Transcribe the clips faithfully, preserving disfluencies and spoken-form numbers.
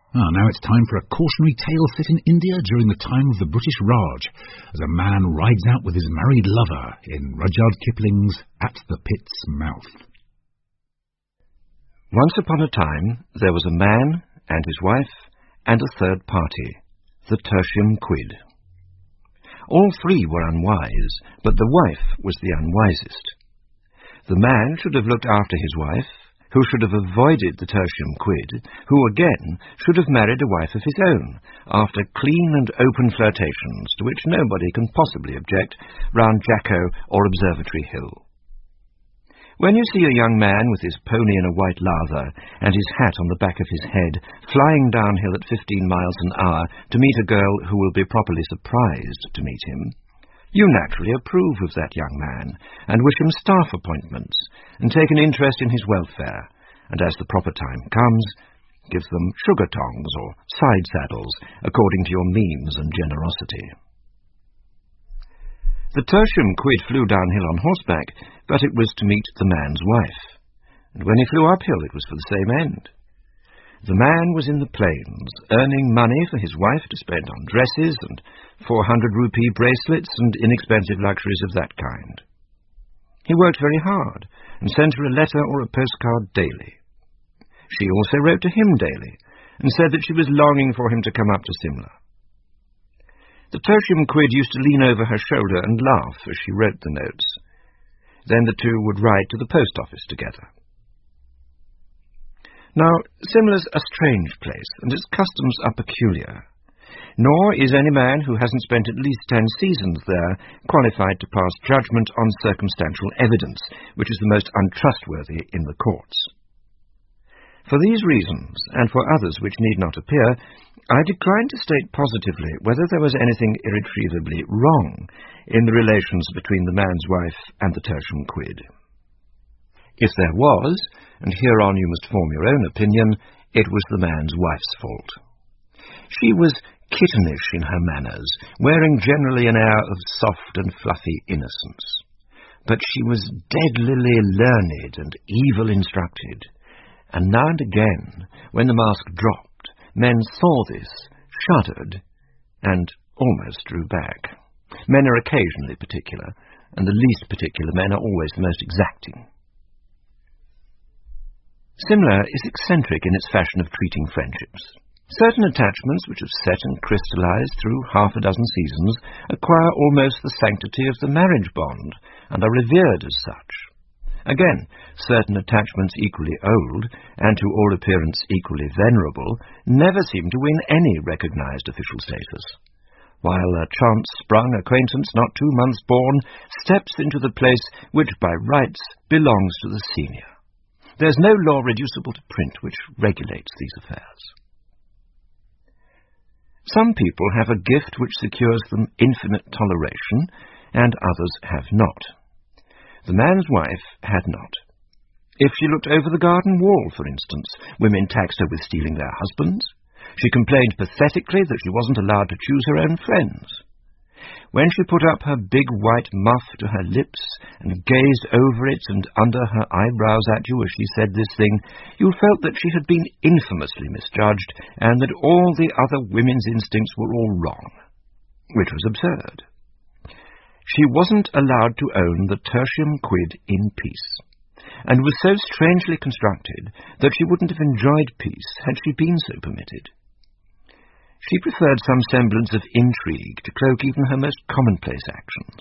Ah, now it's time for a cautionary tale set in India during the time of the British Raj, as a man rides out with his married lover in Rudyard Kipling's At the Pit's Mouth. Once upon a time there was a man and his wife and a third party, the tertium quid. All three were unwise, but the wife was the unwisest. The man should have looked after his wife, who should have avoided the tertium quid, who again should have married a wife of his own, after clean and open flirtations, to which nobody can possibly object, round Jacko or Observatory Hill. When you see a young man with his pony in a white lather and his hat on the back of his head, flying downhill at fifteen miles an hour to meet a girl who will be properly surprised to meet him, you naturally approve of that young man, and wish him staff appointments, and take an interest in his welfare, and as the proper time comes, give them sugar tongs or side saddles, according to your means and generosity. The tertium quid flew downhill on horseback, but it was to meet the man's wife, and when he flew uphill it was for the same end. The man was in the plains, earning money for his wife to spend on dresses and four hundred rupee bracelets and inexpensive luxuries of that kind. He worked very hard and sent her a letter or a postcard daily. She also wrote to him daily and said that she was longing for him to come up to Simla. The tertium quid used to lean over her shoulder and laugh as she wrote the notes. Then the two would ride to the post office together. Now, Simla's a strange place, and its customs are peculiar. Nor is any man who hasn't spent at least ten seasons there qualified to pass judgment on circumstantial evidence, which is the most untrustworthy in the courts. For these reasons, and for others which need not appear, I decline to state positively whether there was anything irretrievably wrong in the relations between the man's wife and the tertium quid. If there was, and hereon you must form your own opinion, it was the man's wife's fault. She was kittenish in her manners, wearing generally an air of soft and fluffy innocence. But she was deadlily learned and evil instructed, and now and again, when the mask dropped, men saw this, shuddered, and almost drew back. Men are occasionally particular, and the least particular men are always the most exacting. Simla is eccentric in its fashion of treating friendships. Certain attachments which have set and crystallized through half a dozen seasons acquire almost the sanctity of the marriage bond, and are revered as such. Again, certain attachments equally old, and to all appearance equally venerable, never seem to win any recognized official status, while a chance-sprung acquaintance not two months born steps into the place which by rights belongs to the senior. There's no law reducible to print which regulates these affairs. Some people have a gift which secures them infinite toleration, and others have not. The man's wife had not. If she looked over the garden wall, for instance, women taxed her with stealing their husbands. She complained pathetically that she wasn't allowed to choose her own friends. When she put up her big white muff to her lips and gazed over it and under her eyebrows at you as she said this thing, you felt that she had been infamously misjudged and that all the other women's instincts were all wrong, which was absurd. She wasn't allowed to own the tertium quid in peace, and was so strangely constructed that she wouldn't have enjoyed peace had she been so permitted. She preferred some semblance of intrigue to cloak even her most commonplace actions.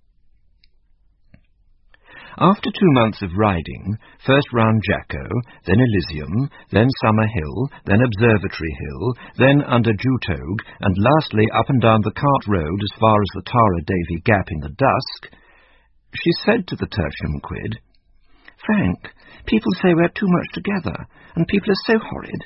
After two months of riding, first round Jacko, then Elysium, then Summer Hill, then Observatory Hill, then under Jutog, and lastly up and down the cart road as far as the Tara Devi Gap in the dusk, she said to the tertium quid, "Frank, people say we're too much together, and people are so horrid."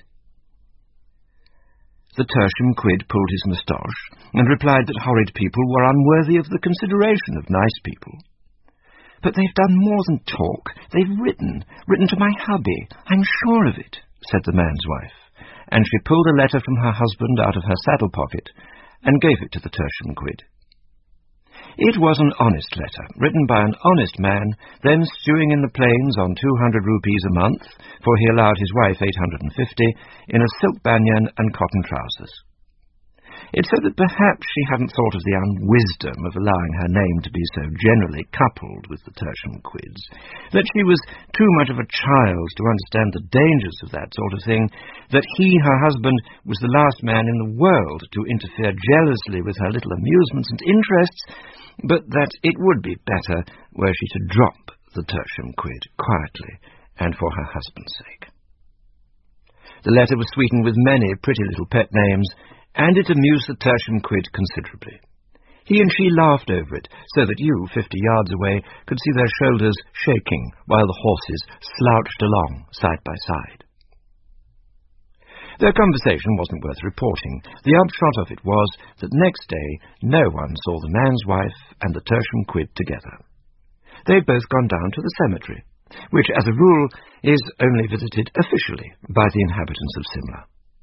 The tertium quid pulled his moustache and replied that horrid people were unworthy of the consideration of nice people. "But they've done more than talk. They've written, written to my hubby. I'm sure of it," said the man's wife, and she pulled a letter from her husband out of her saddle pocket and gave it to the tertium quid. It was an honest letter, written by an honest man, then stewing in the plains on two hundred rupees a month, for he allowed his wife eight hundred and fifty, in a silk banyan and cotton trousers. It said that perhaps she hadn't thought of the unwisdom of allowing her name to be so generally coupled with the tertium quids, that she was too much of a child to understand the dangers of that sort of thing, that he, her husband, was the last man in the world to interfere jealously with her little amusements and interests, but that it would be better were she to drop the tertium quid quietly and for her husband's sake. The letter was sweetened with many pretty little pet names, and it amused the tertium quid considerably. He and she laughed over it, so that you, fifty yards away, could see their shoulders shaking while the horses slouched along side by side. Their conversation wasn't worth reporting. The upshot of it was that next day no one saw the man's wife and the tertium quid together. They'd both gone down to the cemetery, which, as a rule, is only visited officially by the inhabitants of Simla.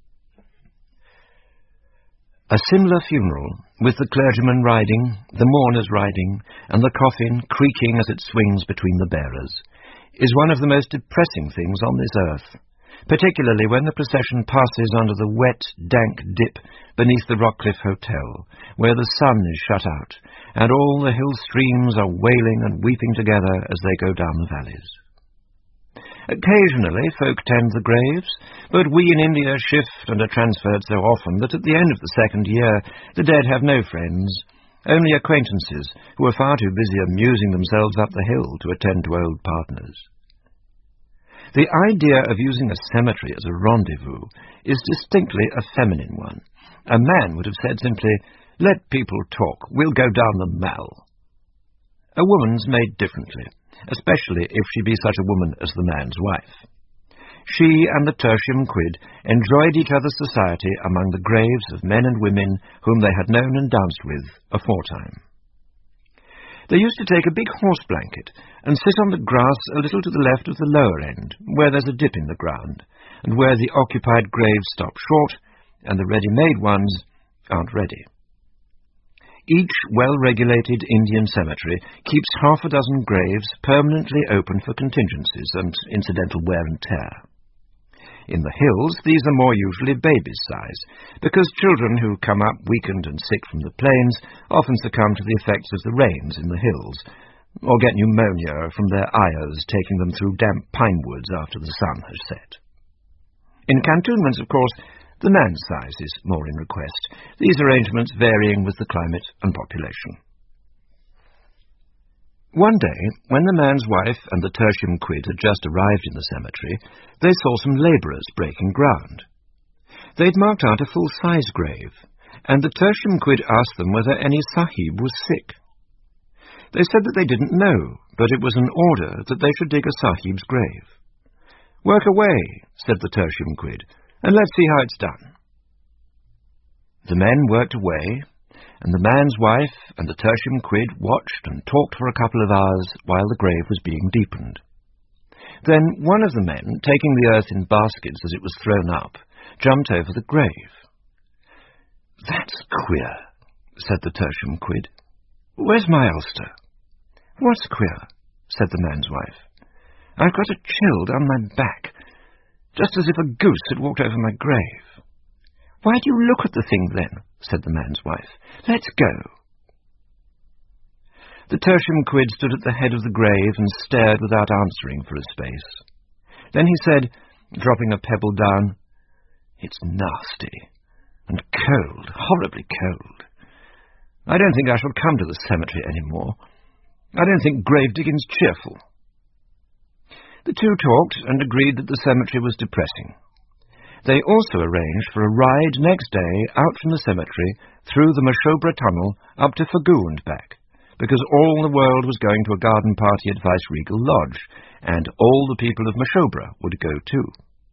A Simla funeral, with the clergyman riding, the mourners riding, and the coffin creaking as it swings between the bearers, is one of the most depressing things on this earth, particularly when the procession passes under the wet, dank dip beneath the Rockcliffe Hotel, where the sun is shut out, and all the hill streams are wailing and weeping together as they go down the valleys. Occasionally folk tend the graves, but we in India shift and are transferred so often that at the end of the second year the dead have no friends, only acquaintances who are far too busy amusing themselves up the hill to attend to old partners. The idea of using a cemetery as a rendezvous is distinctly a feminine one. A man would have said simply, "Let people talk, we'll go down the Mall." A woman's made differently, especially if she be such a woman as the man's wife. She and the tertium quid enjoyed each other's society among the graves of men and women whom they had known and danced with aforetime. They used to take a big horse blanket and sit on the grass a little to the left of the lower end, where there's a dip in the ground, and where the occupied graves stop short, and the ready-made ones aren't ready. Each well-regulated Indian cemetery keeps half a dozen graves permanently open for contingencies and incidental wear and tear. In the hills, these are more usually baby's size, because children who come up weakened and sick from the plains often succumb to the effects of the rains in the hills, or get pneumonia from their ayahs taking them through damp pine woods after the sun has set. In cantonments, of course, the man's size is more in request, these arrangements varying with the climate and population. One day, when the man's wife and the tertium quid had just arrived in the cemetery, they saw some labourers breaking ground. They'd marked out a full-size grave, and the tertium quid asked them whether any sahib was sick. They said that they didn't know, but it was an order that they should dig a sahib's grave. "Work away," said the tertium quid, "and let's see how it's done." The men worked away, and the man's wife and the tertium quid watched and talked for a couple of hours while the grave was being deepened. Then one of the men, taking the earth in baskets as it was thrown up, jumped over the grave. "That's queer," said the tertium quid. "Where's my ulster?" "What's queer?" said the man's wife. "I've got a chill down my back, just as if a goose had walked over my grave." "Why do you look at the thing, then?" said the man's wife. "Let's go." The tertium quid stood at the head of the grave and stared without answering for a space. Then he said, dropping a pebble down, "It's nasty, and cold, horribly cold. I don't think I shall come to the cemetery any more. I don't think grave digging's cheerful." The two talked and agreed that the cemetery was depressing. They also arranged for a ride next day out from the cemetery through the Mashobra tunnel up to Fagu and back, because all the world was going to a garden party at Viceregal Lodge, and all the people of Mashobra would go too.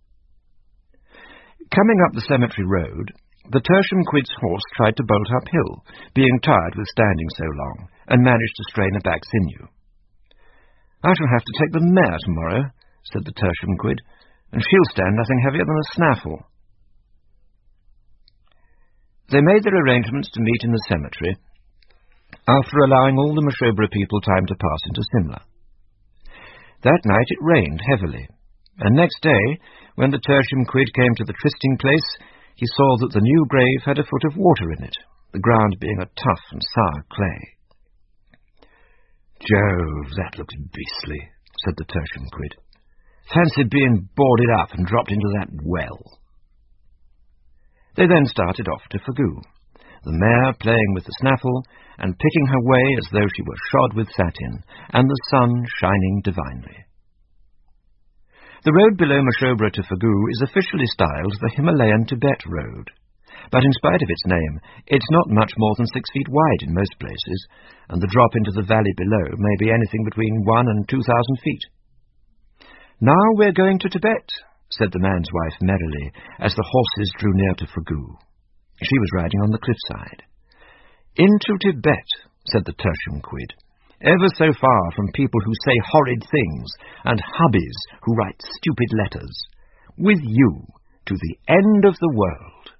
Coming up the cemetery road, the tertium quid's horse tried to bolt uphill, being tired with standing so long, and managed to strain a back sinew. "I shall have to take the mare tomorrow," said the tertium quid, "and she'll stand nothing heavier than a snaffle." They made their arrangements to meet in the cemetery, after allowing all the Mashobra people time to pass into Simla. That night it rained heavily, and next day, when the Tertium Quid came to the trysting place, he saw that the new grave had a foot of water in it, the ground being a tough and sour clay. "Jove, that looks beastly," said the Tertium Quid. "Fancy being boarded up and dropped into that well." They then started off to Fagoo, the mare playing with the snaffle and picking her way as though she were shod with satin, and the sun shining divinely. The road below Mashobra to Fagoo is officially styled the Himalayan Tibet Road, but in spite of its name, it's not much more than six feet wide in most places, and the drop into the valley below may be anything between one and two thousand feet. "Now we're going to Tibet," said the man's wife merrily, as the horses drew near to Fagoo. She was riding on the cliffside. "Into Tibet," said the Tertium Quid, "ever so far from people who say horrid things, and hubbies who write stupid letters. With you, to the end of the world."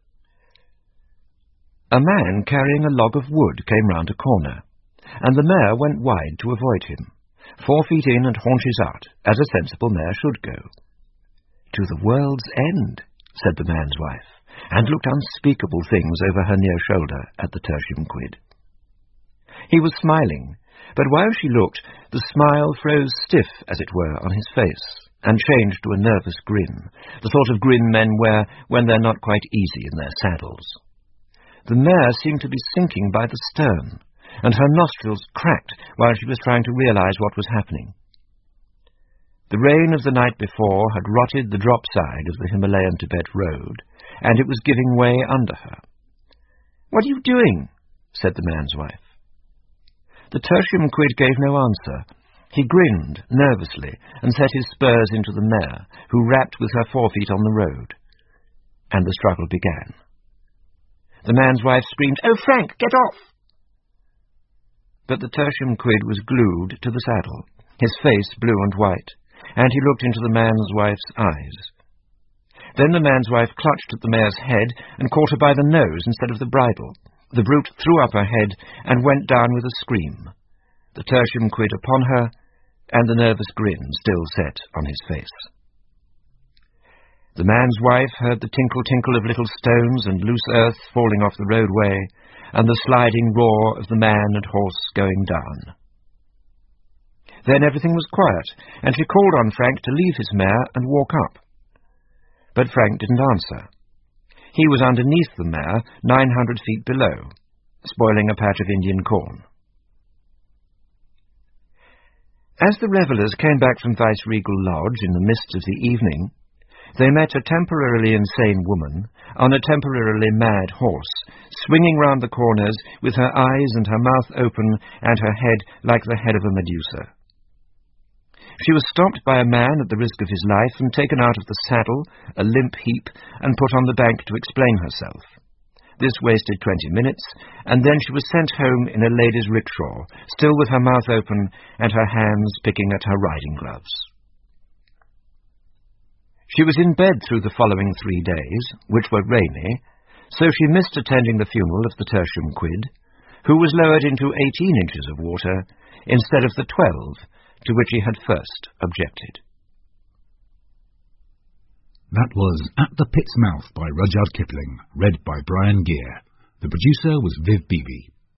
A man carrying a log of wood came round a corner, and the mare went wide to avoid him, four feet in and haunches out, as a sensible mare should go. "To the world's end," said the man's wife, and looked unspeakable things over her near shoulder at the Tertium Quid. He was smiling, but while she looked, the smile froze stiff, as it were, on his face, and changed to a nervous grin, the sort of grin men wear when they're not quite easy in their saddles. The mare seemed to be sinking by the stern, and her nostrils cracked while she was trying to realize what was happening. The rain of the night before had rotted the drop side of the Himalayan Tibet road, and it was giving way under her. "What are you doing?" said the man's wife. The Tertium Quid gave no answer. He grinned nervously and set his spurs into the mare, who rapped with her forefeet on the road. And the struggle began. The man's wife screamed, "Oh, Frank, get off!" But the Tertium Quid was glued to the saddle, his face blue and white, and he looked into the man's wife's eyes. Then the man's wife clutched at the mare's head and caught her by the nose instead of the bridle. The brute threw up her head and went down with a scream, the Tertium Quid upon her, and the nervous grin still set on his face. The man's wife heard the tinkle-tinkle of little stones and loose earth falling off the roadway, and the sliding roar of the man and horse going down. Then everything was quiet, and she called on Frank to leave his mare and walk up. But Frank didn't answer. He was underneath the mare, nine hundred feet below, spoiling a patch of Indian corn. As the revellers came back from Viceregal Lodge in the mists of the evening, they met a temporarily insane woman on a temporarily mad horse, swinging round the corners with her eyes and her mouth open and her head like the head of a Medusa. She was stopped by a man at the risk of his life and taken out of the saddle, a limp heap, and put on the bank to explain herself. This wasted twenty minutes, and then she was sent home in a lady's rickshaw, still with her mouth open and her hands picking at her riding gloves. She was in bed through the following three days, which were rainy, so she missed attending the funeral of the Tertium Quid, who was lowered into eighteen inches of water instead of the twelve to which he had first objected. That was At the Pit's Mouth by Rudyard Kipling, read by Brian Gear. The producer was Viv Beebe.